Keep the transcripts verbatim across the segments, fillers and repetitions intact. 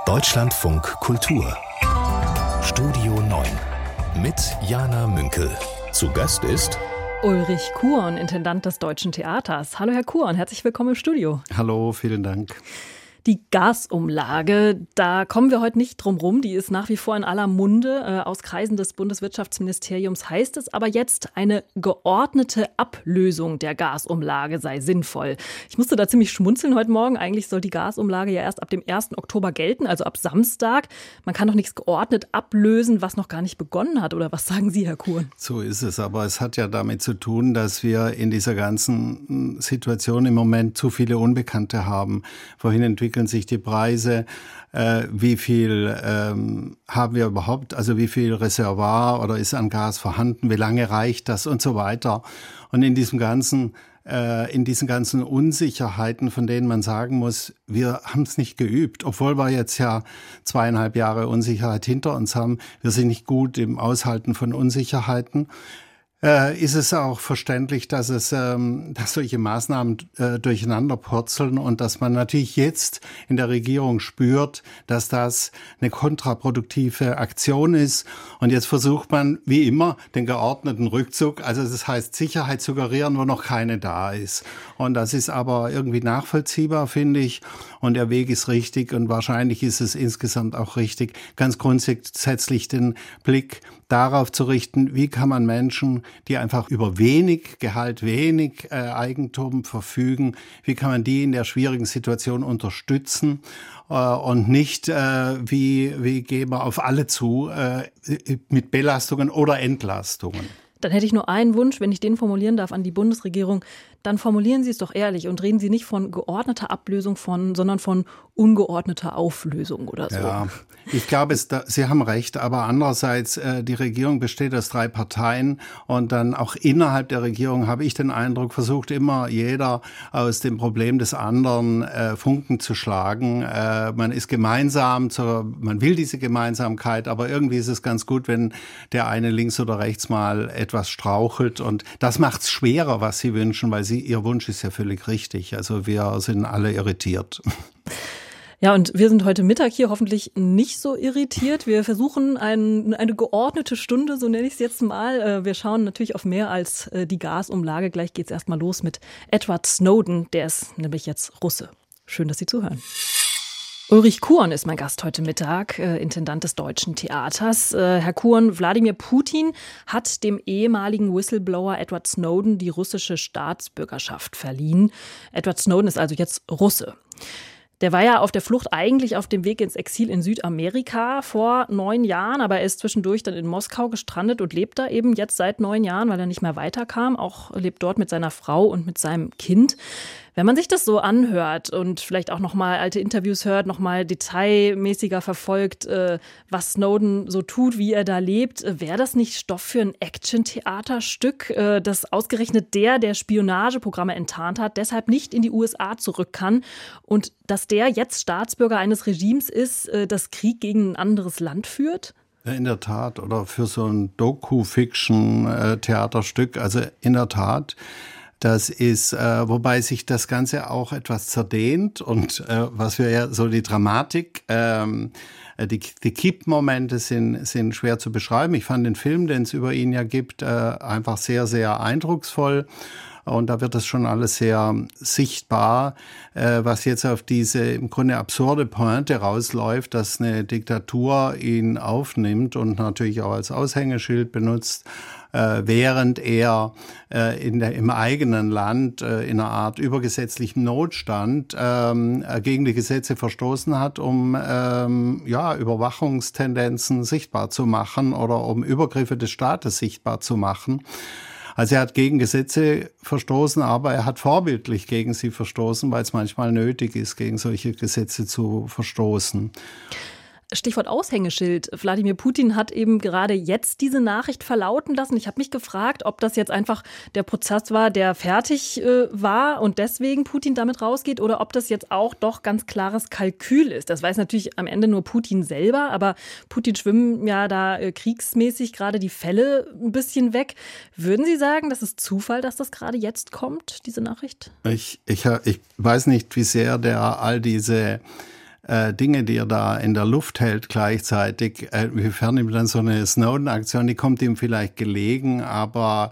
Deutschlandfunk Kultur Studio neun mit Jana Münkel. Zu Gast ist Ulrich Kuon, Intendant des Deutschen Theaters. Hallo Herr Kuon, herzlich willkommen im Studio. Hallo, vielen Dank. Die Gasumlage, da kommen wir heute nicht drum rum, die ist nach wie vor in aller Munde. Äh, aus Kreisen des Bundeswirtschaftsministeriums heißt es aber jetzt, eine geordnete Ablösung der Gasumlage sei sinnvoll. Ich musste da ziemlich schmunzeln heute Morgen. Eigentlich soll die Gasumlage ja erst ab dem ersten Oktober gelten, also ab Samstag. Man kann doch nichts geordnet ablösen, was noch gar nicht begonnen hat. Oder was sagen Sie, Herr Kuon? So ist es, aber es hat ja damit zu tun, dass wir in dieser ganzen Situation im Moment zu viele Unbekannte haben. Wohin entwickeln sich die Preise, äh, wie viel ähm, haben wir überhaupt, also wie viel Reservoir oder ist an Gas vorhanden, wie lange reicht das und so weiter. Und in diesem ganzen, äh, in diesen ganzen Unsicherheiten, von denen man sagen muss, wir haben es nicht geübt, obwohl wir jetzt ja zweieinhalb Jahre Unsicherheit hinter uns haben, wir sind nicht gut im Aushalten von Unsicherheiten. Äh, ist es auch verständlich, dass es, ähm, dass solche Maßnahmen äh, durcheinander purzeln und dass man natürlich jetzt in der Regierung spürt, dass das eine kontraproduktive Aktion ist. Und jetzt versucht man, wie immer, den geordneten Rückzug, also das heißt Sicherheit suggerieren, wo noch keine da ist. Und das ist aber irgendwie nachvollziehbar, finde ich. Und der Weg ist richtig und wahrscheinlich ist es insgesamt auch richtig, ganz grundsätzlich den Blick darauf zu richten, wie kann man Menschen, die einfach über wenig Gehalt, wenig äh, Eigentum verfügen, wie kann man die in der schwierigen Situation unterstützen äh, und nicht, äh, wie, wie gehen wir auf alle zu, äh, mit Belastungen oder Entlastungen. Dann hätte ich nur einen Wunsch, wenn ich den formulieren darf an die Bundesregierung. Dann formulieren Sie es doch ehrlich und reden Sie nicht von geordneter Ablösung, von, sondern von ungeordneter Auflösung oder so. Ja, ich glaube, es, da, Sie haben recht, aber andererseits, äh, die Regierung besteht aus drei Parteien und dann auch innerhalb der Regierung habe ich den Eindruck, versucht immer jeder aus dem Problem des anderen äh, Funken zu schlagen. Äh, man ist gemeinsam, zur, man will diese Gemeinsamkeit, aber irgendwie ist es ganz gut, wenn der eine links oder rechts mal etwas strauchelt und das macht es schwerer, was Sie wünschen, weil Sie Ihr Wunsch ist ja völlig richtig. Also wir sind alle irritiert. Ja, und wir sind heute Mittag hier hoffentlich nicht so irritiert. Wir versuchen ein, eine geordnete Stunde, so nenne ich es jetzt mal. Wir schauen natürlich auf mehr als die Gasumlage. Gleich geht es erstmal los mit Edward Snowden. Der ist nämlich jetzt Russe. Schön, dass Sie zuhören. Ulrich Kuon ist mein Gast heute Mittag, äh, Intendant des Deutschen Theaters. Äh, Herr Kuon, Wladimir Putin hat dem ehemaligen Whistleblower Edward Snowden die russische Staatsbürgerschaft verliehen. Edward Snowden ist also jetzt Russe. Der war ja auf der Flucht eigentlich auf dem Weg ins Exil in Südamerika vor neun Jahren, aber er ist zwischendurch dann in Moskau gestrandet und lebt da eben jetzt seit neun Jahren, weil er nicht mehr weiterkam. Auch lebt dort mit seiner Frau und mit seinem Kind. Wenn man sich das so anhört und vielleicht auch nochmal alte Interviews hört, nochmal detailmäßiger verfolgt, äh, was Snowden so tut, wie er da lebt, äh, wäre das nicht Stoff für ein Action-Theaterstück, äh, das ausgerechnet der, der Spionageprogramme enttarnt hat, deshalb nicht in die U S A zurück kann und dass der jetzt Staatsbürger eines Regimes ist, äh, das Krieg gegen ein anderes Land führt? In der Tat, oder für so ein Doku-Fiction-Theaterstück, also in der Tat. Das ist, äh, wobei sich das Ganze auch etwas zerdehnt und äh, was wir ja so die Dramatik, ähm, die, die Kippmomente sind, sind schwer zu beschreiben. Ich fand den Film, den es über ihn ja gibt, äh, einfach sehr, sehr eindrucksvoll. Und da wird das schon alles sehr sichtbar, äh, was jetzt auf diese im Grunde absurde Pointe rausläuft, dass eine Diktatur ihn aufnimmt und natürlich auch als Aushängeschild benutzt, äh, während er äh, in der, im eigenen Land äh, in einer Art übergesetzlichen Notstand ähm, gegen die Gesetze verstoßen hat, um ähm, ja, Überwachungstendenzen sichtbar zu machen oder um Übergriffe des Staates sichtbar zu machen. Also er hat gegen Gesetze verstoßen, aber er hat vorbildlich gegen sie verstoßen, weil es manchmal nötig ist, gegen solche Gesetze zu verstoßen. Stichwort Aushängeschild. Wladimir Putin hat eben gerade jetzt diese Nachricht verlauten lassen. Ich habe mich gefragt, ob das jetzt einfach der Prozess war, der fertig äh, war und deswegen Putin damit rausgeht oder ob das jetzt auch doch ganz klares Kalkül ist. Das weiß natürlich am Ende nur Putin selber, aber Putin schwimmen ja da äh, kriegsmäßig gerade die Fälle ein bisschen weg. Würden Sie sagen, das ist Zufall, dass das gerade jetzt kommt, diese Nachricht? Ich, ich, ich weiß nicht, wie sehr der all diese äh, Dinge, die er da in der Luft hält gleichzeitig, äh, inwiefern ihm dann so eine Snowden-Aktion, die kommt ihm vielleicht gelegen, aber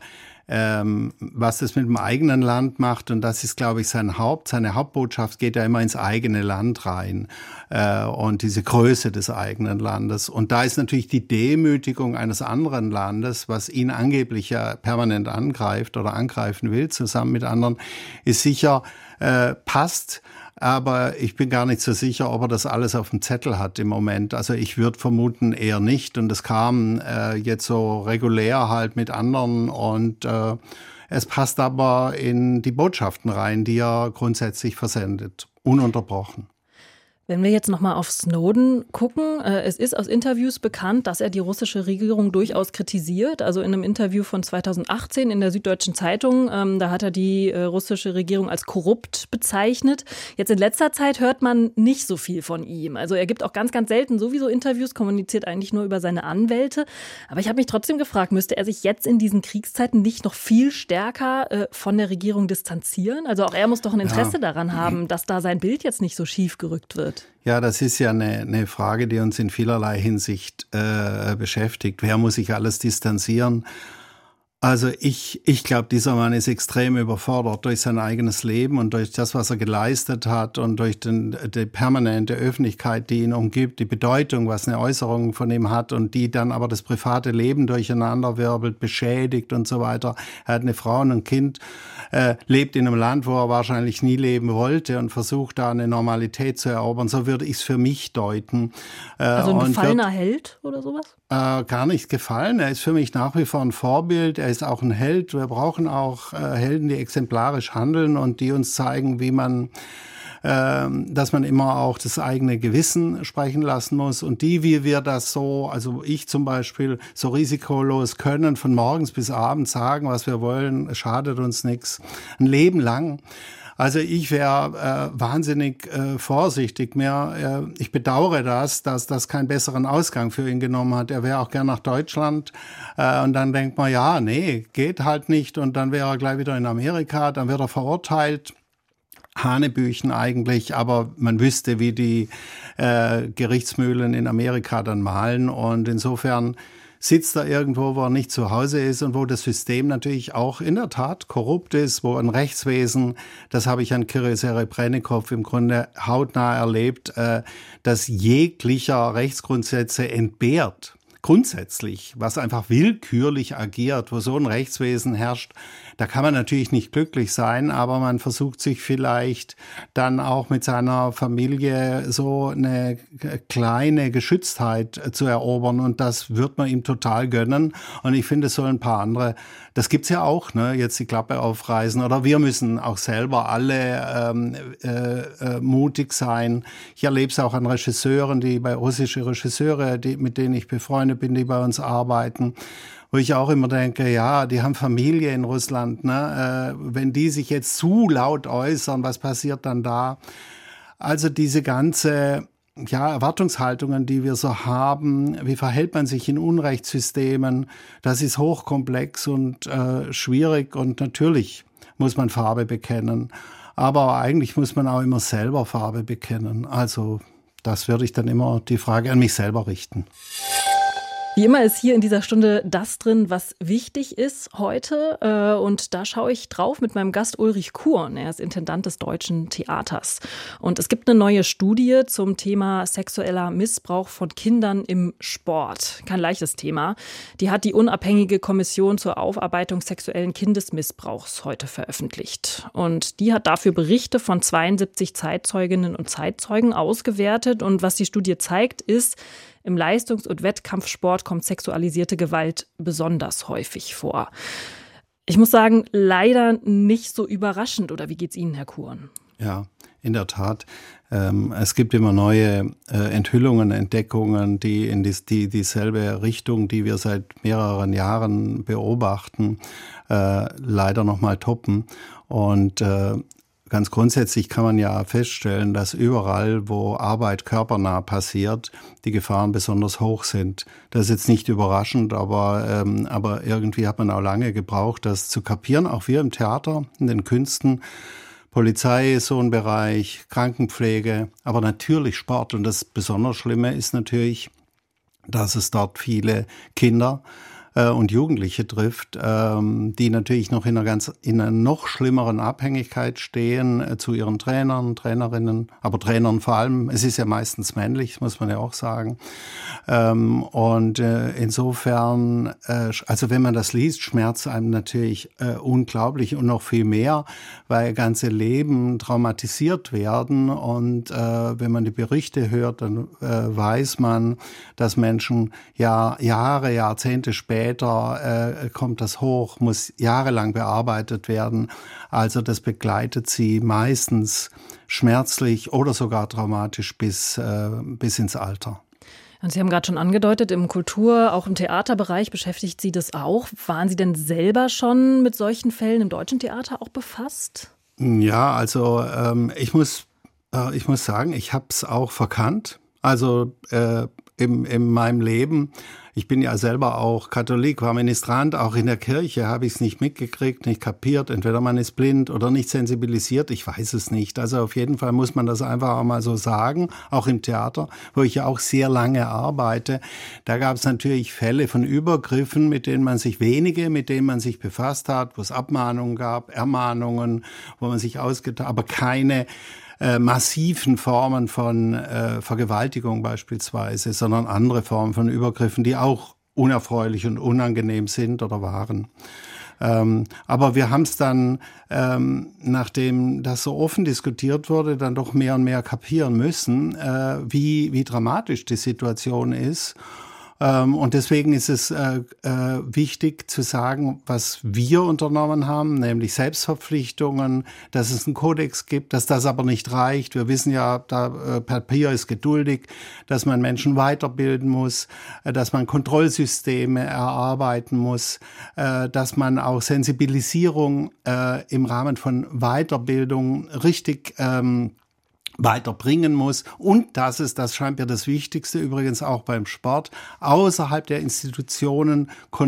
Ähm, was das mit dem eigenen Land macht, und das ist, glaube ich, sein Haupt, seine Hauptbotschaft geht ja immer ins eigene Land rein äh, und diese Größe des eigenen Landes. Und da ist natürlich die Demütigung eines anderen Landes, was ihn angeblich ja permanent angreift oder angreifen will, zusammen mit anderen, ist sicher, äh, passt. Aber ich bin gar nicht so sicher, ob er das alles auf dem Zettel hat im Moment. Also ich würde vermuten eher nicht. Und es kam äh, jetzt so regulär halt mit anderen. Und äh, es passt aber in die Botschaften rein, die er grundsätzlich versendet. Ununterbrochen. Wenn wir jetzt nochmal auf Snowden gucken, äh, es ist aus Interviews bekannt, dass er die russische Regierung durchaus kritisiert. Also in einem Interview von zweitausendachtzehn in der Süddeutschen Zeitung, ähm, da hat er die äh, russische Regierung als korrupt bezeichnet. Jetzt in letzter Zeit hört man nicht so viel von ihm. Also er gibt auch ganz, ganz selten sowieso Interviews, kommuniziert eigentlich nur über seine Anwälte. Aber ich habe mich trotzdem gefragt, müsste er sich jetzt in diesen Kriegszeiten nicht noch viel stärker äh, von der Regierung distanzieren? Also auch er muss doch ein Interesse ja. daran haben, dass da sein Bild jetzt nicht so schief gerückt wird. Ja, das ist ja eine, eine Frage, die uns in vielerlei Hinsicht äh, beschäftigt. Wer muss sich alles distanzieren? Also ich, ich glaube, dieser Mann ist extrem überfordert durch sein eigenes Leben und durch das, was er geleistet hat und durch den, die permanente Öffentlichkeit, die ihn umgibt, die Bedeutung, was eine Äußerung von ihm hat und die dann aber das private Leben durcheinanderwirbelt, beschädigt und so weiter. Er hat eine Frau und ein Kind, äh, lebt in einem Land, wo er wahrscheinlich nie leben wollte und versucht, da eine Normalität zu erobern. So würde ich es für mich deuten. Äh, also ein gefallener wird, Held oder sowas? Äh, gar nicht gefallen. Er ist für mich nach wie vor ein Vorbild. Er ist auch ein Held. Wir brauchen auch äh, Helden, die exemplarisch handeln und die uns zeigen, wie man, äh, dass man immer auch das eigene Gewissen sprechen lassen muss. Und die, wie wir das so, also ich zum Beispiel, so risikolos können, von morgens bis abends sagen, was wir wollen, schadet uns nichts. Ein Leben lang. Also ich wäre äh, wahnsinnig äh, vorsichtig. Mehr, äh, ich bedauere das, dass das keinen besseren Ausgang für ihn genommen hat. Er wäre auch gern nach Deutschland äh, und dann denkt man, ja, nee, geht halt nicht. Und dann wäre er gleich wieder in Amerika, dann wird er verurteilt. Hanebüchen eigentlich, aber man wüsste, wie die äh, Gerichtsmühlen in Amerika dann malen. Und insofern sitzt er irgendwo, wo er nicht zu Hause ist und wo das System natürlich auch in der Tat korrupt ist, wo ein Rechtswesen, das habe ich an Kirill Serebrennikov im Grunde hautnah erlebt, äh, das jeglicher Rechtsgrundsätze entbehrt. Grundsätzlich, was einfach willkürlich agiert, wo so ein Rechtswesen herrscht, da kann man natürlich nicht glücklich sein, aber man versucht sich vielleicht dann auch mit seiner Familie so eine kleine Geschütztheit zu erobern und das wird man ihm total gönnen und ich finde, es sollen ein paar andere, das gibt's ja auch, ne, jetzt die Klappe aufreißen oder wir müssen auch selber alle ähm, äh, äh, mutig sein. Ich erlebe es auch an Regisseuren, die bei russische Regisseure, die, mit denen ich befreundet bin, die bei uns arbeiten, wo ich auch immer denke, ja, die haben Familie in Russland, ne? Äh, wenn die sich jetzt zu laut äußern, was passiert dann da? Also diese ganze, ja, Erwartungshaltungen, die wir so haben, wie verhält man sich in Unrechtssystemen, das ist hochkomplex und äh, schwierig und natürlich muss man Farbe bekennen, aber eigentlich muss man auch immer selber Farbe bekennen. Also das würde ich dann immer die Frage an mich selber richten. Wie immer ist hier in dieser Stunde das drin, was wichtig ist heute. Und da schaue ich drauf mit meinem Gast Ulrich Kuhn. Er ist Intendant des Deutschen Theaters. Und es gibt eine neue Studie zum Thema sexueller Missbrauch von Kindern im Sport. Kein leichtes Thema. Die hat die unabhängige Kommission zur Aufarbeitung sexuellen Kindesmissbrauchs heute veröffentlicht. Und die hat dafür Berichte von zweiundsiebzig Zeitzeuginnen und Zeitzeugen ausgewertet. Und was die Studie zeigt, ist, im Leistungs- und Wettkampfsport kommt sexualisierte Gewalt besonders häufig vor. Ich muss sagen, leider nicht so überraschend. Oder wie geht's Ihnen, Herr Kuhn? Ja, in der Tat. Ähm, es gibt immer neue äh, Enthüllungen, Entdeckungen, die in dies, die, dieselbe Richtung, die wir seit mehreren Jahren beobachten, äh, leider nochmal toppen. Und äh, Ganz grundsätzlich kann man ja feststellen, dass überall, wo Arbeit körpernah passiert, die Gefahren besonders hoch sind. Das ist jetzt nicht überraschend, aber, ähm, aber irgendwie hat man auch lange gebraucht, das zu kapieren. Auch wir im Theater, in den Künsten Polizei ist so ein Bereich, Krankenpflege, aber natürlich Sport. Und das besonders Schlimme ist natürlich, dass es dort viele Kinder äh, und Jugendliche trifft, ähm, die natürlich noch in einer ganz in einer noch schlimmeren Abhängigkeit stehen äh, zu ihren Trainern, Trainerinnen, aber Trainern vor allem. Es ist ja meistens männlich, muss man ja auch sagen. Ähm, und äh, insofern, äh, also wenn man das liest, schmerzt einem natürlich äh, unglaublich und noch viel mehr, weil ganze Leben traumatisiert werden. Und äh, wenn man die Berichte hört, dann äh, weiß man, dass Menschen ja Jahre, Jahrzehnte später äh, kommt das hoch, muss jahrelang bearbeitet werden. Also das begleitet sie meistens schmerzlich oder sogar traumatisch bis, äh, bis ins Alter. Und Sie haben gerade schon angedeutet, im Kultur-, auch im Theaterbereich beschäftigt Sie das auch. Waren Sie denn selber schon mit solchen Fällen im Deutschen Theater auch befasst? Ja, also ähm, ich muss, äh, ich muss sagen, ich habe es auch verkannt. Also äh, in, in meinem Leben. Ich bin ja selber auch Katholik, war Ministrant, auch in der Kirche habe ich es nicht mitgekriegt, nicht kapiert. Entweder man ist blind oder nicht sensibilisiert, ich weiß es nicht. Also auf jeden Fall muss man das einfach auch mal so sagen, auch im Theater, wo ich ja auch sehr lange arbeite. Da gab es natürlich Fälle von Übergriffen, mit denen man sich wenige, mit denen man sich befasst hat, wo es Abmahnungen gab, Ermahnungen, wo man sich ausgetauscht, aber keine Äh, massiven Formen von äh, Vergewaltigung beispielsweise, sondern andere Formen von Übergriffen, die auch unerfreulich und unangenehm sind oder waren. Ähm, aber wir haben es dann, ähm, nachdem das so offen diskutiert wurde, dann doch mehr und mehr kapieren müssen, äh, wie, wie dramatisch die Situation ist. Und deswegen ist es äh, äh, wichtig zu sagen, was wir unternommen haben, nämlich Selbstverpflichtungen, dass es einen Kodex gibt, dass das aber nicht reicht. Wir wissen ja, da, äh, Papier ist geduldig, dass man Menschen weiterbilden muss, äh, dass man Kontrollsysteme erarbeiten muss, äh, dass man auch Sensibilisierung äh, im Rahmen von Weiterbildung richtig ähm, weiterbringen muss und dass es, das scheint mir das Wichtigste übrigens auch beim Sport, außerhalb der Institutionen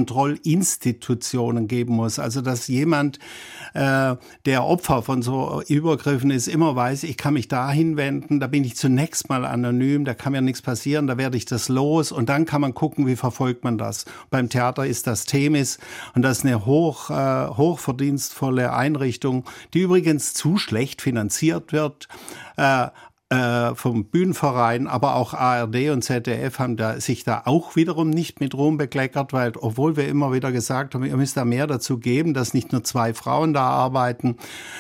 Kontrollinstitutionen geben muss. Also dass jemand, äh, der Opfer von so Übergriffen ist, immer weiß, ich kann mich da hinwenden, da bin ich zunächst mal anonym, da kann mir nichts passieren, da werde ich das los und dann kann man gucken, wie verfolgt man das. Beim Theater ist das Themis und das ist eine hoch, äh, hochverdienstvolle Einrichtung, die übrigens zu schlecht finanziert wird. Äh, äh, vom Bühnenverein, aber auch A R D und Z D F haben da, sich da auch wiederum nicht mit Ruhm bekleckert, weil obwohl wir immer wieder gesagt haben, ihr müsst da mehr dazu geben, dass nicht nur zwei Frauen da arbeiten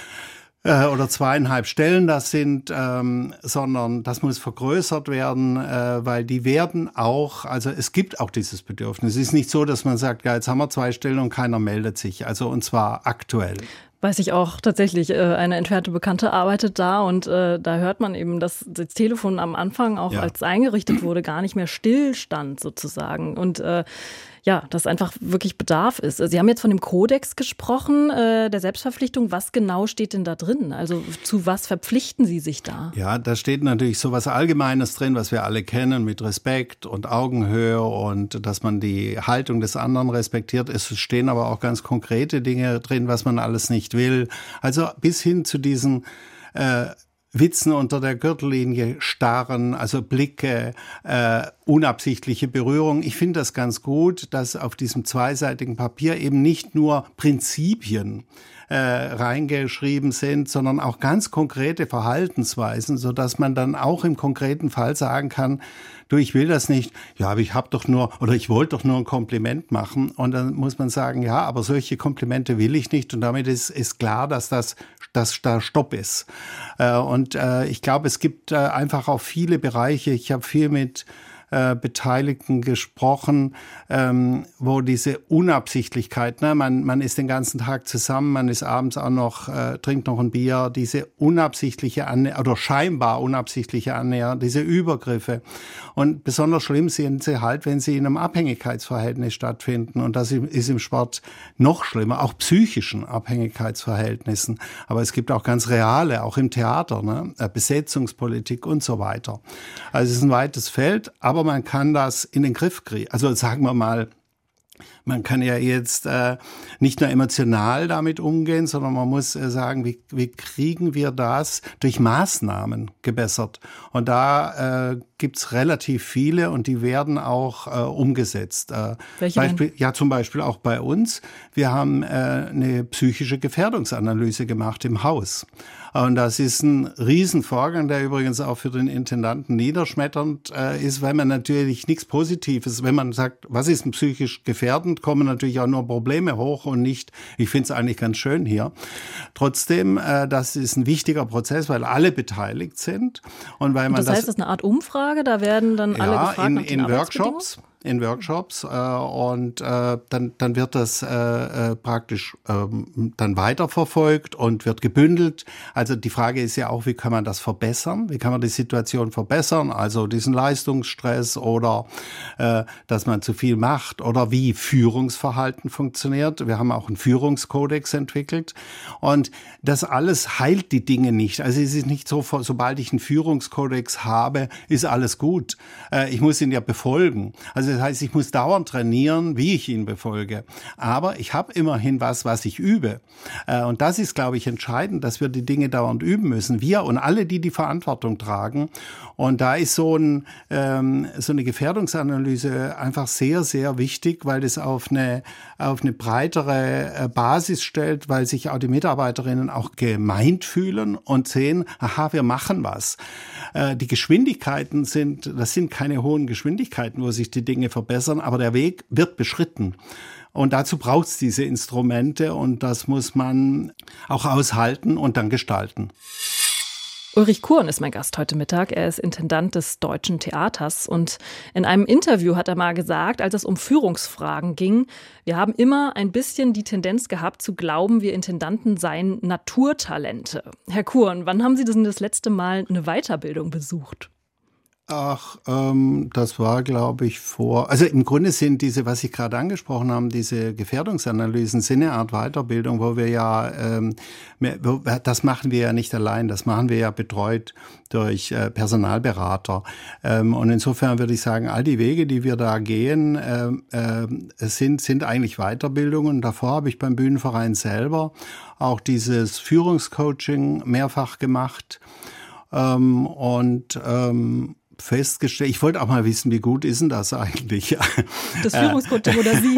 äh, oder zweieinhalb Stellen das sind, ähm, sondern das muss vergrößert werden, äh, weil die werden auch, also es gibt auch dieses Bedürfnis. Es ist nicht so, dass man sagt, ja, jetzt haben wir zwei Stellen und keiner meldet sich, also und zwar aktuell. Weiß ich auch tatsächlich, eine entfernte Bekannte arbeitet da und äh, da hört man eben, dass das Telefon am Anfang auch ja. als eingerichtet wurde, gar nicht mehr stillstand sozusagen und äh, ja, dass einfach wirklich Bedarf ist. Sie haben jetzt von dem Kodex gesprochen, äh, der Selbstverpflichtung. Was genau steht denn da drin? Also zu was verpflichten Sie sich da? Ja, da steht natürlich so was Allgemeines drin, was wir alle kennen, mit Respekt und Augenhöhe und dass man die Haltung des anderen respektiert. Es stehen aber auch ganz konkrete Dinge drin, was man alles nicht will. Also bis hin zu diesen äh, Witzen unter der Gürtellinie, starren, also Blicke, äh, unabsichtliche Berührung. Ich finde das ganz gut, dass auf diesem zweiseitigen Papier eben nicht nur Prinzipien äh, reingeschrieben sind, sondern auch ganz konkrete Verhaltensweisen, sodass man dann auch im konkreten Fall sagen kann, du, ich will das nicht, ja, aber ich habe doch nur, oder ich wollte doch nur ein Kompliment machen. Und dann muss man sagen, ja, aber solche Komplimente will ich nicht. Und damit ist, ist klar, dass das, dass da Stopp ist. Äh, und äh, ich glaube, es gibt äh, einfach auch viele Bereiche. Ich habe viel mit äh, Beteiligten gesprochen, ähm, wo diese Unabsichtlichkeit, ne, man, man ist den ganzen Tag zusammen, man ist abends auch noch, äh, trinkt noch ein Bier, diese unabsichtliche Annäherung, oder scheinbar unabsichtliche Annäherung, diese Übergriffe. Und besonders schlimm sind sie halt, wenn sie in einem Abhängigkeitsverhältnis stattfinden. Und das ist im Sport noch schlimmer, auch psychischen Abhängigkeitsverhältnissen. Aber es gibt auch ganz reale, auch im Theater, ne, Besetzungspolitik und so weiter. Also es ist ein weites Feld, aber man kann das in den Griff kriegen. Also sagen wir mal, Man kann ja jetzt äh, nicht nur emotional damit umgehen, sondern man muss äh, sagen, wie, wie kriegen wir das durch Maßnahmen gebessert? Und da äh, gibt's relativ viele und die werden auch äh, umgesetzt. Äh, Welche Beispiel, ja, zum Beispiel auch bei uns. Wir haben äh, eine psychische Gefährdungsanalyse gemacht im Haus. Und das ist ein Riesenvorgang, der übrigens auch für den Intendanten niederschmetternd äh, ist, weil man natürlich nichts Positives, wenn man sagt, was ist denn psychisch gefährdend, kommen natürlich auch nur Probleme hoch und nicht, ich finde es eigentlich ganz schön hier. Trotzdem, äh, das ist ein wichtiger Prozess, weil alle beteiligt sind. Und weil man und das heißt, das ist eine Art Umfrage, da werden dann alle ja, gefragt in, nach den in Workshops. in Workshops äh, und äh, dann, dann wird das äh, äh, praktisch ähm, dann weiterverfolgt und wird gebündelt. Also die Frage ist ja auch, wie kann man das verbessern? Wie kann man die Situation verbessern? Also diesen Leistungsstress oder äh, dass man zu viel macht oder wie Führungsverhalten funktioniert. Wir haben auch einen Führungskodex entwickelt und das alles heilt die Dinge nicht. Also es ist nicht so, sobald ich einen Führungskodex habe, ist alles gut. Äh, ich muss ihn ja befolgen. Also das heißt, ich muss dauernd trainieren, wie ich ihn befolge. Aber ich habe immerhin was, was ich übe. Und das ist, glaube ich, entscheidend, dass wir die Dinge dauernd üben müssen. Wir und alle, die die Verantwortung tragen. Und da ist so, ein, ähm, so eine Gefährdungsanalyse einfach sehr, sehr wichtig, weil das auf eine, auf eine breitere Basis stellt, weil sich auch die Mitarbeiterinnen auch gemeint fühlen und sehen, aha, wir machen was. Äh, die Geschwindigkeiten sind, das sind keine hohen Geschwindigkeiten, wo sich die Dinge verbessern, aber der Weg wird beschritten. Und dazu braucht es diese Instrumente und das muss man auch aushalten und dann gestalten. Ulrich Kurn ist mein Gast heute Mittag. Er ist Intendant des Deutschen Theaters und in einem Interview hat er mal gesagt, als es um Führungsfragen ging, wir haben immer ein bisschen die Tendenz gehabt zu glauben, wir Intendanten seien Naturtalente. Herr Kurn, wann haben Sie denn das letzte Mal eine Weiterbildung besucht? Ach, ähm, das war, glaube ich, vor, also im Grunde sind diese, was Sie gerade angesprochen haben, diese Gefährdungsanalysen sind eine Art Weiterbildung, wo wir ja, ähm, das machen wir ja nicht allein, das machen wir ja betreut durch äh, Personalberater. Ähm, und insofern würde ich sagen, all die Wege, die wir da gehen, äh, äh, sind, sind eigentlich Weiterbildungen. Davor habe ich beim Bühnenverein selber auch dieses Führungscoaching mehrfach gemacht. Ähm, und ähm, festgestellt, ich wollte auch mal wissen, wie gut ist denn das eigentlich? Das Führungscoaching oder Sie?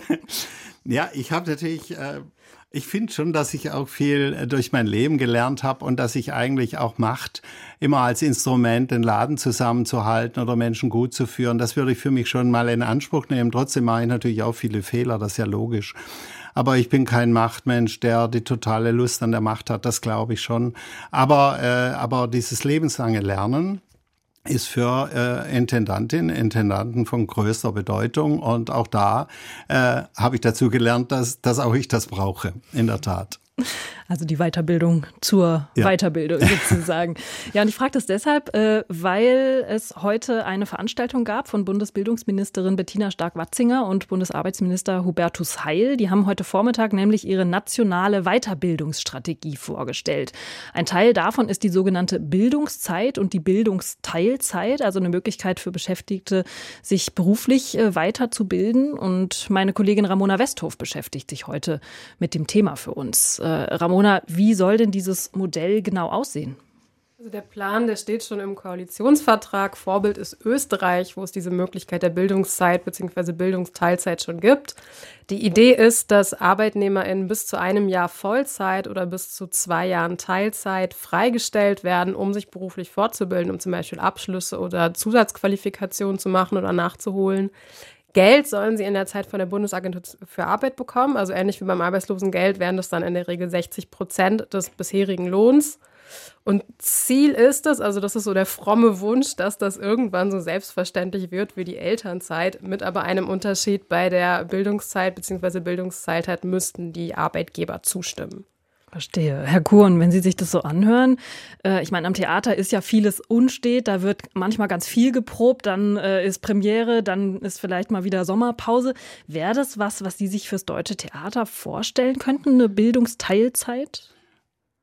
Ja, ich habe natürlich, äh, ich finde schon, dass ich auch viel durch mein Leben gelernt habe und dass ich eigentlich auch Macht immer als Instrument, den Laden zusammenzuhalten oder Menschen gut zu führen, das würde ich für mich schon mal in Anspruch nehmen. Trotzdem mache ich natürlich auch viele Fehler, das ist ja logisch. Aber ich bin kein Machtmensch, der die totale Lust an der Macht hat, das glaube ich schon. Aber, äh, aber dieses lebenslange Lernen ist für äh, Intendantinnen, Intendanten von größter Bedeutung. Und auch da äh, habe ich dazu gelernt, dass, dass auch ich das brauche, in der Tat. Also die Weiterbildung zur ja. Weiterbildung sozusagen. Ja, und ich frage das deshalb, äh, weil es heute eine Veranstaltung gab von Bundesbildungsministerin Bettina Stark-Watzinger und Bundesarbeitsminister Hubertus Heil. Die haben heute Vormittag nämlich ihre nationale Weiterbildungsstrategie vorgestellt. Ein Teil davon ist die sogenannte Bildungszeit und die Bildungsteilzeit, also eine Möglichkeit für Beschäftigte, sich beruflich äh, weiterzubilden. Und meine Kollegin Ramona Westhof beschäftigt sich heute mit dem Thema für uns. Äh, Ramona, wie soll denn dieses Modell genau aussehen? Also der Plan, der steht schon im Koalitionsvertrag. Vorbild ist Österreich, wo es diese Möglichkeit der Bildungszeit bzw. Bildungsteilzeit schon gibt. Die Idee ist, dass ArbeitnehmerInnen bis zu einem Jahr Vollzeit oder bis zu zwei Jahren Teilzeit freigestellt werden, um sich beruflich fortzubilden, um zum Beispiel Abschlüsse oder Zusatzqualifikationen zu machen oder nachzuholen. Geld sollen sie in der Zeit von der Bundesagentur für Arbeit bekommen. Also ähnlich wie beim Arbeitslosengeld wären das dann in der Regel sechzig Prozent des bisherigen Lohns. Und Ziel ist es, also das ist so der fromme Wunsch, dass das irgendwann so selbstverständlich wird wie die Elternzeit, mit aber einem Unterschied: bei der Bildungszeit bzw. Bildungsteilzeit müssten die Arbeitgeber zustimmen. Verstehe. Herr Kurn, wenn Sie sich das so anhören, äh, ich meine, am Theater ist ja vieles unstet, da wird manchmal ganz viel geprobt, dann äh, ist Premiere, dann ist vielleicht mal wieder Sommerpause. Wäre das was, was Sie sich fürs Deutsche Theater vorstellen könnten, eine Bildungsteilzeit?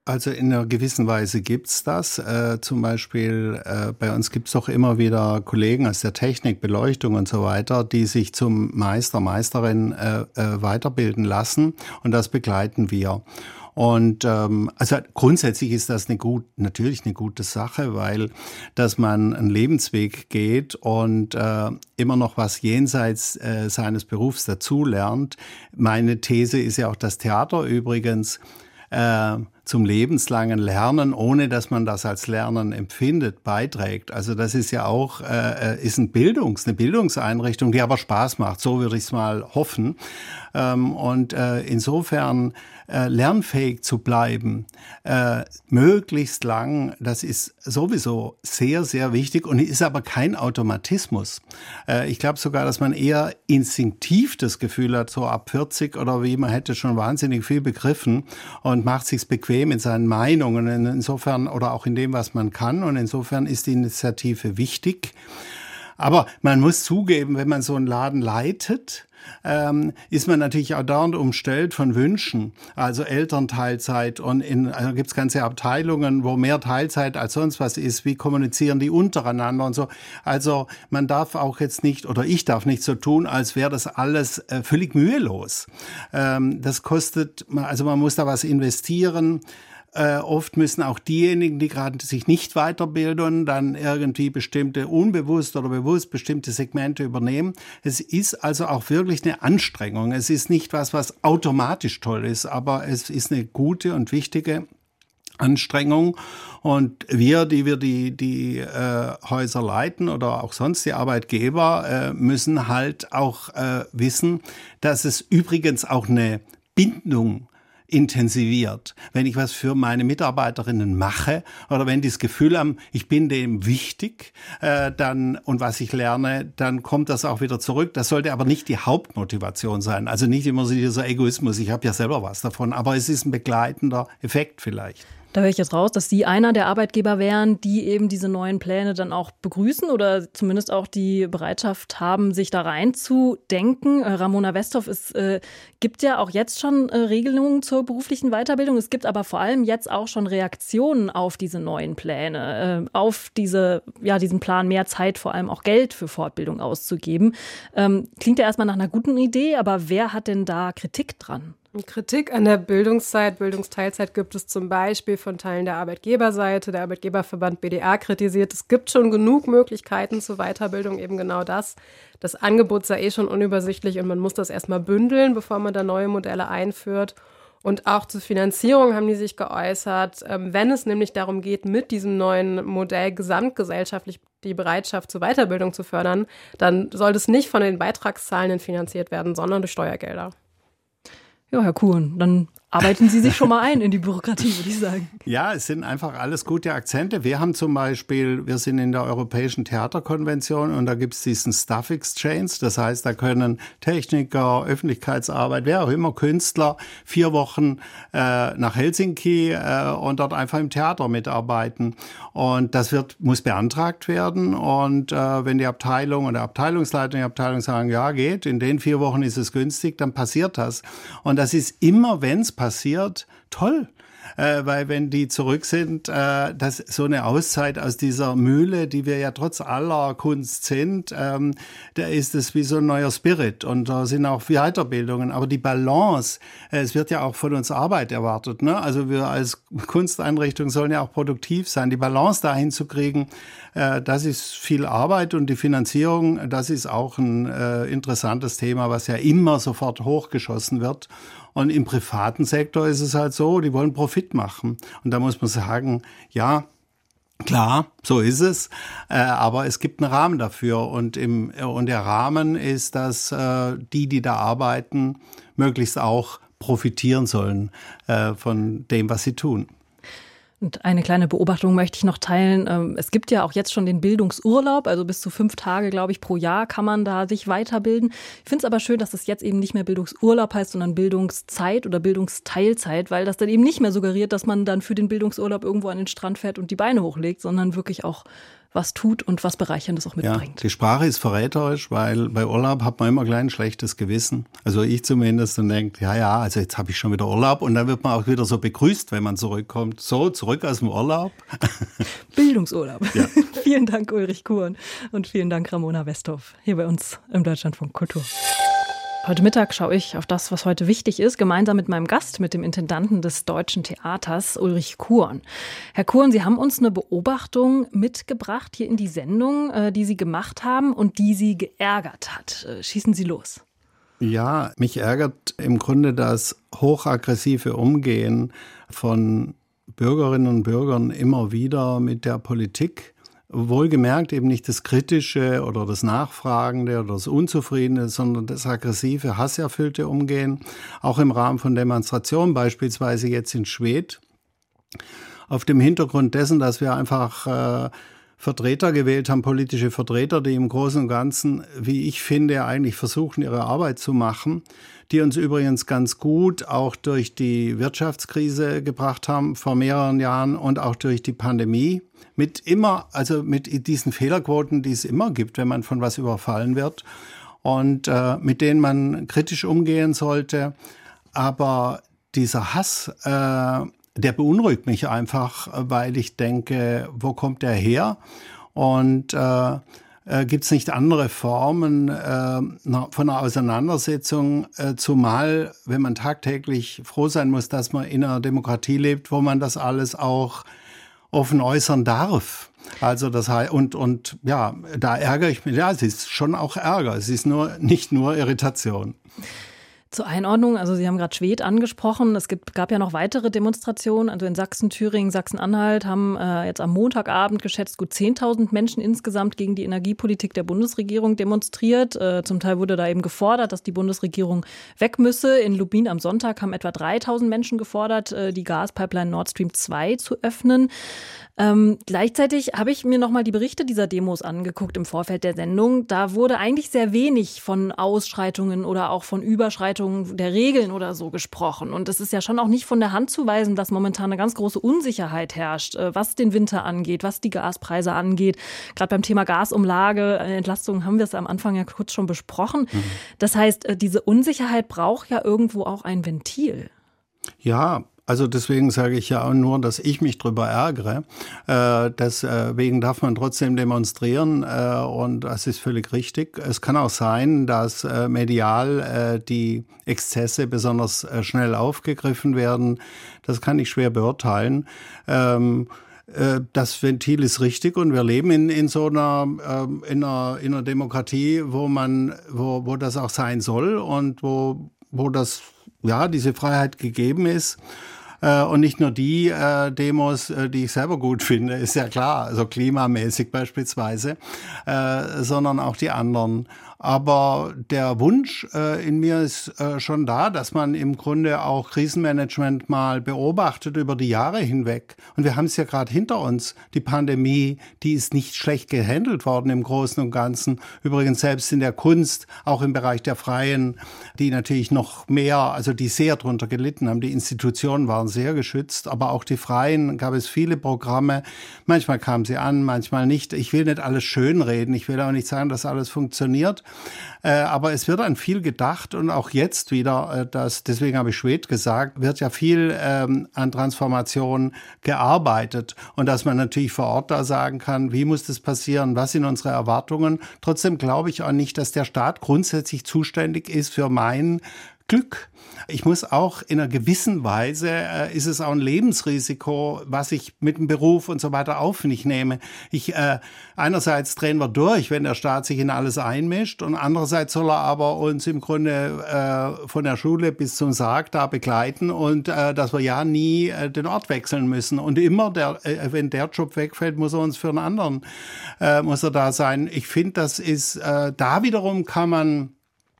Also in einer gewissen Weise gibt's das. Äh, zum Beispiel äh, bei uns gibt's doch immer wieder Kollegen aus der Technik, Beleuchtung und so weiter, die sich zum Meister, Meisterin äh, äh, weiterbilden lassen, und das begleiten wir. Und ähm, also grundsätzlich ist das eine gut, natürlich eine gute Sache, weil dass man einen Lebensweg geht und äh, immer noch was jenseits äh, seines Berufs dazulernt. Meine These ist ja auch, dass Theater übrigens äh, zum lebenslangen Lernen, ohne dass man das als Lernen empfindet, beiträgt. Also das ist ja auch äh, ist ein Bildungs, eine Bildungseinrichtung, die aber Spaß macht. So würde ich es mal hoffen. Ähm, und äh, insofern äh, lernfähig zu bleiben, äh, möglichst lang, das ist sowieso sehr, sehr wichtig und ist aber kein Automatismus. Äh, ich glaube sogar, dass man eher instinktiv das Gefühl hat, so ab vierzig oder wie, man hätte schon wahnsinnig viel begriffen und macht sich's bequem in seinen Meinungen. Insofern, oder auch in dem, was man kann. Und insofern ist die Initiative wichtig. Aber man muss zugeben, wenn man so einen Laden leitet, ähm, ist man natürlich auch dauernd umstellt von Wünschen. Also Elternteilzeit, und in, also gibt's ganze Abteilungen, wo mehr Teilzeit als sonst was ist. Wie kommunizieren die untereinander und so. Also man darf auch jetzt nicht, oder ich darf nicht so tun, als wäre das alles äh, völlig mühelos. Ähm, das kostet, also man muss da was investieren. Äh, oft müssen auch diejenigen, die gerade sich nicht weiterbilden, dann irgendwie bestimmte unbewusst oder bewusst bestimmte Segmente übernehmen. Es ist also auch wirklich eine Anstrengung. Es ist nicht was, was automatisch toll ist, aber es ist eine gute und wichtige Anstrengung. Und wir, die wir die die äh, Häuser leiten oder auch sonst die Arbeitgeber, äh, müssen halt auch äh, wissen, dass es übrigens auch eine Bindung intensiviert. Wenn ich was für meine Mitarbeiterinnen mache oder wenn die das Gefühl haben, ich bin dem wichtig, äh, dann und was ich lerne, dann kommt das auch wieder zurück. Das sollte aber nicht die Hauptmotivation sein. Also nicht immer so dieser Egoismus, ich habe ja selber was davon, aber es ist ein begleitender Effekt vielleicht. Da höre ich jetzt raus, dass Sie einer der Arbeitgeber wären, die eben diese neuen Pläne dann auch begrüßen oder zumindest auch die Bereitschaft haben, sich da reinzudenken. Ramona Westhoff, es äh, gibt ja auch jetzt schon äh, Regelungen zur beruflichen Weiterbildung. Es gibt aber vor allem jetzt auch schon Reaktionen auf diese neuen Pläne, äh, auf diese, ja, diesen Plan, mehr Zeit, vor allem auch Geld für Fortbildung auszugeben. Ähm, klingt ja erstmal nach einer guten Idee, aber wer hat denn da Kritik dran? Kritik an der Bildungszeit, Bildungsteilzeit gibt es zum Beispiel von Teilen der Arbeitgeberseite. Der Arbeitgeberverband B D A kritisiert, es gibt schon genug Möglichkeiten zur Weiterbildung, eben genau das. Das Angebot sei eh schon unübersichtlich und man muss das erstmal bündeln, bevor man da neue Modelle einführt. Und auch zur Finanzierung haben die sich geäußert. Wenn es nämlich darum geht, mit diesem neuen Modell gesamtgesellschaftlich die Bereitschaft zur Weiterbildung zu fördern, dann soll das nicht von den Beitragszahlenden finanziert werden, sondern durch Steuergelder. Ja, Herr Kuhn, dann arbeiten Sie sich schon mal ein in die Bürokratie, würde ich sagen. Ja, es sind einfach alles gute Akzente. Wir haben zum Beispiel, wir sind in der Europäischen Theaterkonvention und da gibt es diesen Staff Exchange. Das heißt, da können Techniker, Öffentlichkeitsarbeit, wer auch immer, Künstler, vier Wochen äh, nach Helsinki äh, und dort einfach im Theater mitarbeiten. Und das wird muss beantragt werden. Und äh, wenn die Abteilung oder Abteilungsleiter die Abteilung sagen, ja, geht, in den vier Wochen ist es günstig, dann passiert das. Und das ist immer, wenn es passiert, toll. Äh, weil wenn die zurück sind, äh, das so eine Auszeit aus dieser Mühle, die wir ja trotz aller Kunst sind, ähm, da ist es wie so ein neuer Spirit und da sind auch Weiterbildungen. Aber die Balance, äh, es wird ja auch von uns Arbeit erwartet, ne? Also wir als Kunsteinrichtung sollen ja auch produktiv sein. Die Balance dahin zu kriegen, äh, das ist viel Arbeit und die Finanzierung, das ist auch ein äh, interessantes Thema, was ja immer sofort hochgeschossen wird. Und im privaten Sektor ist es halt so, die wollen Profit machen. Und da muss man sagen, ja, klar, so ist es. Äh, aber es gibt einen Rahmen dafür. Und, im, und der Rahmen ist, dass äh, die, die da arbeiten, möglichst auch profitieren sollen äh, von dem, was sie tun. Und eine kleine Beobachtung möchte ich noch teilen. Es gibt ja auch jetzt schon den Bildungsurlaub, also bis zu fünf Tage, glaube ich, pro Jahr kann man da sich weiterbilden. Ich finde es aber schön, dass es jetzt eben nicht mehr Bildungsurlaub heißt, sondern Bildungszeit oder Bildungsteilzeit, weil das dann eben nicht mehr suggeriert, dass man dann für den Bildungsurlaub irgendwo an den Strand fährt und die Beine hochlegt, sondern wirklich auch was tut und was Bereicherndes auch mitbringt. Ja, die Sprache ist verräterisch, weil bei Urlaub hat man immer gleich ein schlechtes Gewissen. Also ich zumindest und denke, ja, ja, also jetzt habe ich schon wieder Urlaub und dann wird man auch wieder so begrüßt, wenn man zurückkommt. So, zurück aus dem Urlaub. Bildungsurlaub. Ja. Vielen Dank, Ulrich Kuhn, und vielen Dank, Ramona Westhoff, hier bei uns im Deutschlandfunk Kultur. Heute Mittag schaue ich auf das, was heute wichtig ist, gemeinsam mit meinem Gast, mit dem Intendanten des Deutschen Theaters, Ulrich Kuhn. Herr Kuhn, Sie haben uns eine Beobachtung mitgebracht hier in die Sendung, die Sie gemacht haben und die Sie geärgert hat. Schießen Sie los. Ja, mich ärgert im Grunde das hochaggressive Umgehen von Bürgerinnen und Bürgern immer wieder mit der Politik. Wohlgemerkt eben nicht das Kritische oder das Nachfragende oder das Unzufriedene, sondern das aggressive, hasserfüllte Umgehen, auch im Rahmen von Demonstrationen, beispielsweise jetzt in Schwedt, auf dem Hintergrund dessen, dass wir einfach äh, Vertreter gewählt haben, politische Vertreter, die im Großen und Ganzen, wie ich finde, eigentlich versuchen, ihre Arbeit zu machen, die uns übrigens ganz gut auch durch die Wirtschaftskrise gebracht haben vor mehreren Jahren und auch durch die Pandemie. Mit immer, also mit diesen Fehlerquoten, die es immer gibt, wenn man von was überfallen wird und äh, mit denen man kritisch umgehen sollte. Aber dieser Hass, äh, der beunruhigt mich einfach, weil ich denke, wo kommt der her? Und äh, äh, gibt es nicht andere Formen äh, von einer Auseinandersetzung, äh, zumal wenn man tagtäglich froh sein muss, dass man in einer Demokratie lebt, wo man das alles auch offen äußern darf. Also das heißt, und, und ja, da ärgere ich mich, ja, es ist schon auch Ärger, es ist nur nicht nur Irritation. Zur Einordnung, also Sie haben gerade Schwedt angesprochen, es gibt, gab ja noch weitere Demonstrationen, also in Sachsen, Thüringen, Sachsen-Anhalt haben äh, jetzt am Montagabend geschätzt gut zehntausend Menschen insgesamt gegen die Energiepolitik der Bundesregierung demonstriert. Äh, zum Teil wurde da eben gefordert, dass die Bundesregierung weg müsse. In Lubin am Sonntag haben etwa dreitausend Menschen gefordert, äh, die Gaspipeline Nord Stream zwei zu öffnen. Ähm, gleichzeitig habe ich mir nochmal die Berichte dieser Demos angeguckt im Vorfeld der Sendung. Da wurde eigentlich sehr wenig von Ausschreitungen oder auch von Überschreitungen der Regeln oder so gesprochen. Und es ist ja schon auch nicht von der Hand zu weisen, dass momentan eine ganz große Unsicherheit herrscht, was den Winter angeht, was die Gaspreise angeht. Gerade beim Thema Gasumlage, Entlastung haben wir es am Anfang ja kurz schon besprochen. Mhm. Das heißt, diese Unsicherheit braucht ja irgendwo auch ein Ventil. Ja, also deswegen sage ich ja auch nur, dass ich mich drüber ärgere. Äh, deswegen darf man trotzdem demonstrieren äh, und das ist völlig richtig. Es kann auch sein, dass äh, medial äh, die Exzesse besonders äh, schnell aufgegriffen werden. Das kann ich schwer beurteilen. Ähm, äh, das Ventil ist richtig und wir leben in, in so einer, äh, in einer, in einer Demokratie, wo man, wo, wo das auch sein soll und wo, wo das, ja, diese Freiheit gegeben ist. Und nicht nur die äh, Demos, äh, die ich selber gut finde, ist ja klar, also klimamäßig beispielsweise, äh, sondern auch die anderen. Aber der Wunsch äh, in mir ist äh, schon da, dass man im Grunde auch Krisenmanagement mal beobachtet über die Jahre hinweg. Und wir haben es ja gerade hinter uns, die Pandemie, die ist nicht schlecht gehandelt worden im Großen und Ganzen. Übrigens selbst in der Kunst, auch im Bereich der Freien, die natürlich noch mehr, also die sehr drunter gelitten haben. Die Institutionen waren sehr geschützt, aber auch die Freien gab es viele Programme. Manchmal kamen sie an, manchmal nicht. Ich will nicht alles schönreden. Ich will auch nicht sagen, dass alles funktioniert. Äh, aber es wird an viel gedacht und auch jetzt wieder, äh, das, deswegen habe ich Schwedt gesagt, wird ja viel ähm, an Transformation gearbeitet und dass man natürlich vor Ort da sagen kann, wie muss das passieren, was sind unsere Erwartungen. Trotzdem glaube ich auch nicht, dass der Staat grundsätzlich zuständig ist für mein Glück. Ich muss auch in einer gewissen Weise, äh, ist es auch ein Lebensrisiko, was ich mit dem Beruf und so weiter auf mich nehme. Ich, äh, einerseits drehen wir durch, wenn der Staat sich in alles einmischt und andererseits soll er aber uns im Grunde äh, von der Schule bis zum Sarg da begleiten und äh, dass wir ja nie äh, den Ort wechseln müssen. Und immer, der, äh, wenn der Job wegfällt, muss er uns für einen anderen, äh, muss er da sein. Ich finde, das ist, äh, da wiederum kann man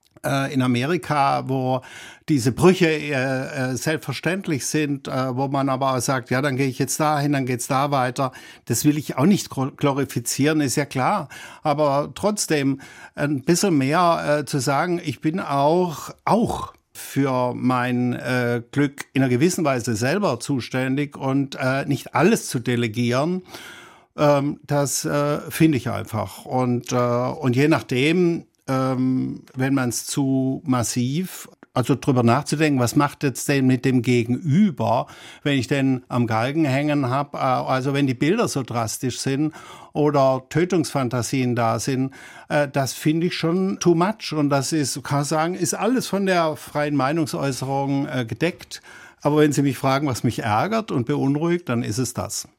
in Amerika, wo diese Brüche äh, selbstverständlich sind, äh, wo man aber auch sagt, ja, dann gehe ich jetzt dahin, dann geht's da weiter. Das will ich auch nicht glorifizieren, ist ja klar. Aber trotzdem ein bisschen mehr äh, zu sagen, ich bin auch, auch für mein äh, Glück in einer gewissen Weise selber zuständig und äh, nicht alles zu delegieren. Ähm, das äh, finde ich einfach. Und, äh, und je nachdem, ähm, wenn man es zu massiv, also drüber nachzudenken, was macht jetzt denn mit dem Gegenüber, wenn ich den am Galgen hängen habe, äh, also wenn die Bilder so drastisch sind oder Tötungsfantasien da sind, äh, das finde ich schon too much. Und das ist, kann ich sagen, ist alles von der freien Meinungsäußerung äh, gedeckt. Aber wenn Sie mich fragen, was mich ärgert und beunruhigt, dann ist es das.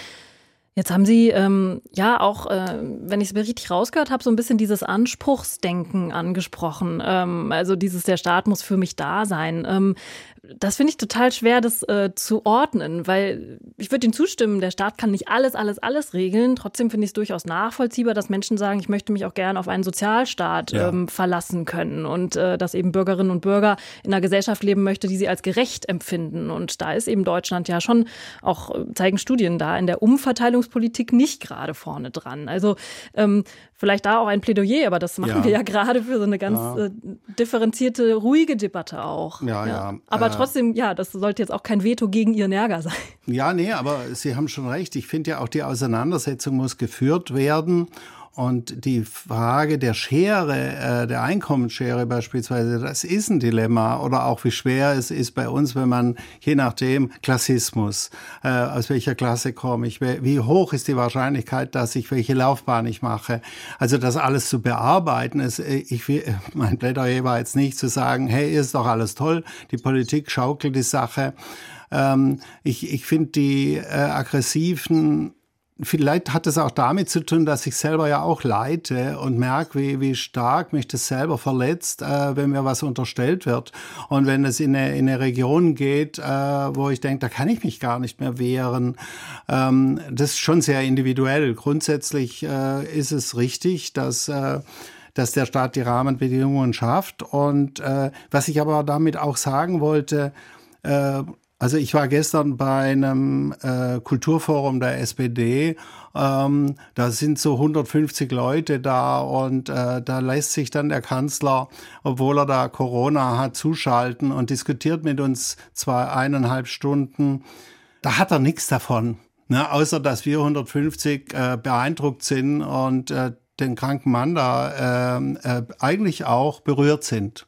Jetzt haben Sie ähm, ja auch, äh, wenn ich es mir richtig rausgehört habe, so ein bisschen dieses Anspruchsdenken angesprochen. Ähm, also dieses, der Staat muss für mich da sein. Ähm, das finde ich total schwer, das äh, zu ordnen, weil ich würde Ihnen zustimmen, der Staat kann nicht alles, alles, alles regeln. Trotzdem finde ich es durchaus nachvollziehbar, dass Menschen sagen, ich möchte mich auch gerne auf einen Sozialstaat ja. ähm, verlassen können und äh, dass eben Bürgerinnen und Bürger in einer Gesellschaft leben möchte, die sie als gerecht empfinden. Und da ist eben Deutschland ja schon, auch zeigen Studien da, in der Umverteilungspolitik nicht gerade vorne dran. Also ähm, vielleicht da auch ein Plädoyer, aber das machen ja. wir ja gerade für so eine ganz ja. äh, differenzierte, ruhige Debatte auch. Ja, ja. ja. Aber äh, trotzdem, ja, das sollte jetzt auch kein Veto gegen Ihren Ärger sein. Ja, nee, aber Sie haben schon recht. Ich finde ja auch, die Auseinandersetzung muss geführt werden. Und die Frage der Schere, äh, der Einkommensschere beispielsweise, das ist ein Dilemma. Oder auch wie schwer es ist bei uns, wenn man, je nachdem, Klassismus, äh, aus welcher Klasse komme ich, wie hoch ist die Wahrscheinlichkeit, dass ich welche Laufbahn ich mache. Also das alles zu bearbeiten, ist, ich will, mein Plädoyer war jetzt nicht zu sagen, hey, ist doch alles toll, die Politik schaukelt die Sache. Ähm, ich ich finde die äh, aggressiven, vielleicht hat es auch damit zu tun, dass ich selber ja auch leite und merke, wie, wie stark mich das selber verletzt, äh, wenn mir was unterstellt wird. Und wenn es in eine, in eine Region geht, äh, wo ich denke, da kann ich mich gar nicht mehr wehren. Ähm, das ist schon sehr individuell. Grundsätzlich äh, ist es richtig, dass äh, dass der Staat die Rahmenbedingungen schafft. Und äh, was ich aber damit auch sagen wollte, äh, also ich war gestern bei einem äh, Kulturforum der S P D, ähm, da sind so hundertfünfzig Leute da und äh, da lässt sich dann der Kanzler, obwohl er da Corona hat, zuschalten und diskutiert mit uns zwei, eineinhalb Stunden. Da hat er nichts davon, ne? Außer dass wir hundertfünfzig äh, beeindruckt sind und äh, den kranken Mann da äh, äh, eigentlich auch berührt sind.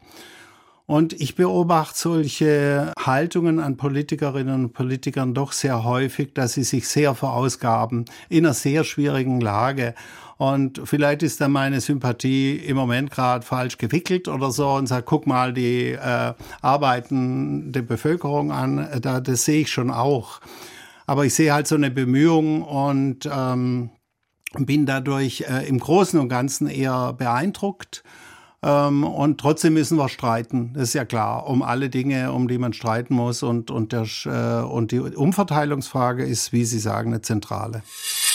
Und ich beobachte solche Haltungen an Politikerinnen und Politikern doch sehr häufig, dass sie sich sehr verausgaben in einer sehr schwierigen Lage. Und vielleicht ist da meine Sympathie im Moment gerade falsch gewickelt oder so und sagt, guck mal die äh, arbeitende Bevölkerung an, da, das sehe ich schon auch. Aber ich sehe halt so eine Bemühung und ähm, bin dadurch äh, im Großen und Ganzen eher beeindruckt. Ähm, und trotzdem müssen wir streiten, das ist ja klar, um alle Dinge, um die man streiten muss. Und, und, der, äh, und die Umverteilungsfrage ist, wie Sie sagen, eine zentrale.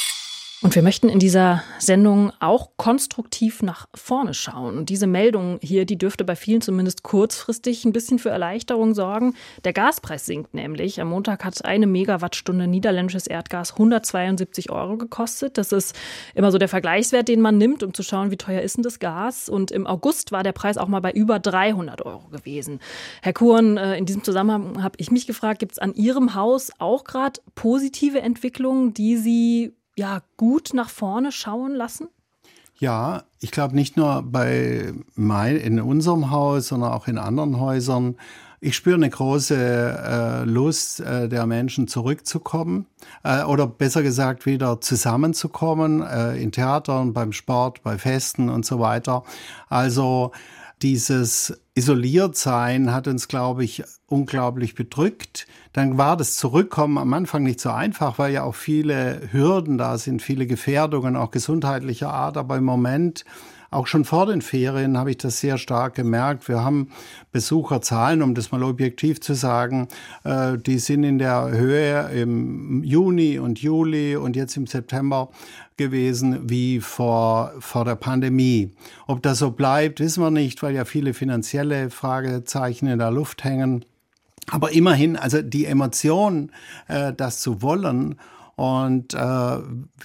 Und wir möchten in dieser Sendung auch konstruktiv nach vorne schauen. Und diese Meldung hier, die dürfte bei vielen zumindest kurzfristig ein bisschen für Erleichterung sorgen. Der Gaspreis sinkt nämlich. Am Montag hat eine Megawattstunde niederländisches Erdgas hundertzweiundsiebzig Euro gekostet. Das ist immer so der Vergleichswert, den man nimmt, um zu schauen, wie teuer ist denn das Gas. Und im August war der Preis auch mal bei über dreihundert Euro gewesen. Herr Kuhn, in diesem Zusammenhang habe ich mich gefragt, gibt es an Ihrem Haus auch gerade positive Entwicklungen, die Sie ja gut nach vorne schauen lassen? Ja, ich glaube nicht nur bei mein, in unserem Haus, sondern auch in anderen Häusern. Ich spüre eine große äh, Lust äh, der Menschen zurückzukommen äh, oder besser gesagt wieder zusammenzukommen äh, in Theatern, beim Sport, bei Festen und so weiter. Also dieses Isoliertsein hat uns, glaube ich, unglaublich bedrückt. Dann war das Zurückkommen am Anfang nicht so einfach, weil ja auch viele Hürden da sind, viele Gefährdungen, auch gesundheitlicher Art. Aber im Moment, auch schon vor den Ferien, habe ich das sehr stark gemerkt. Wir haben Besucherzahlen, um das mal objektiv zu sagen, äh, die sind in der Höhe im Juni und Juli und jetzt im September gewesen wie vor, vor der Pandemie. Ob das so bleibt, wissen wir nicht, weil ja viele finanzielle Fragezeichen in der Luft hängen. Aber immerhin, also die Emotion, äh, das zu wollen und äh,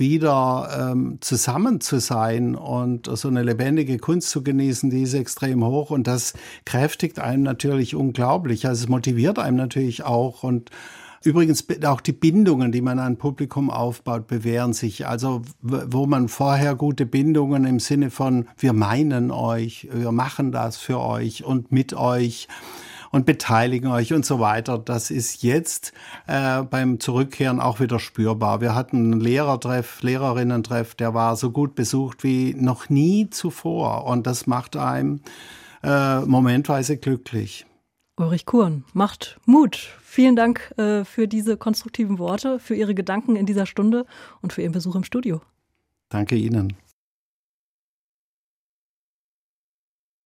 wieder ähm, zusammen zu sein und so eine lebendige Kunst zu genießen, die ist extrem hoch und das kräftigt einem natürlich unglaublich. Also es motiviert einem natürlich auch und Übrigens auch die Bindungen, die man an Publikum aufbaut, bewähren sich. Also wo man vorher gute Bindungen im Sinne von wir meinen euch, wir machen das für euch und mit euch und beteiligen euch und so weiter. Das ist jetzt äh, beim Zurückkehren auch wieder spürbar. Wir hatten einen Lehrertreff, Lehrerinnentreff, der war so gut besucht wie noch nie zuvor. Und das macht einem äh, momentweise glücklich. Ulrich Kurn, macht Mut. Vielen Dank äh, für diese konstruktiven Worte, für Ihre Gedanken in dieser Stunde und für Ihren Besuch im Studio. Danke Ihnen.